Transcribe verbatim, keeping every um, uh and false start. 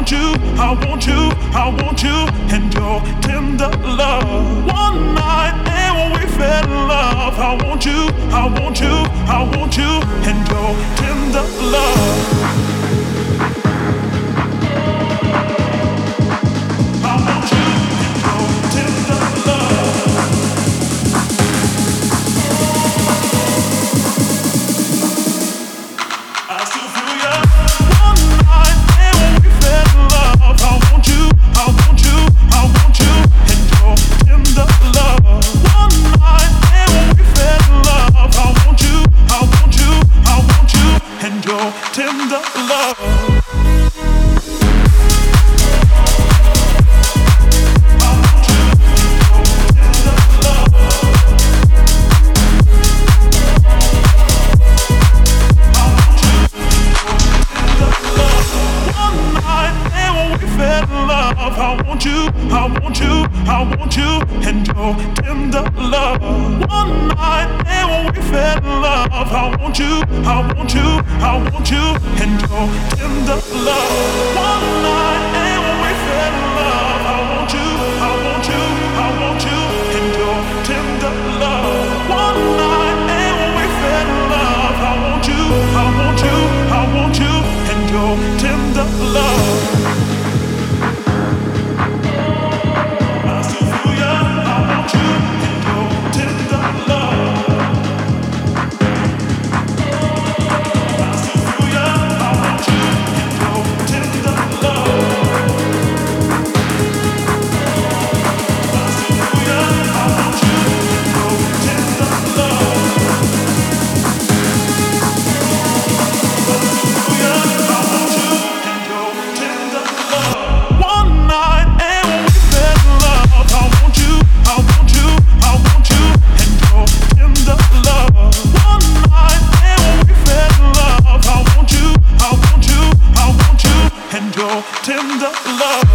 want you, I want you, I want you, and your tender love. One night and we fell in love. I want you, I want you, I want you, and your tender love. Tender love. I want you, I want you, I want you, and your tender love. One night and we fell in love. I want you, I want you, I want you, and your tender love. One night and we fell in love. I want you, I want you, I want you, and your tender love. One night and we fell in love. I want you, I want you, I want you, and your tender love. Tender love.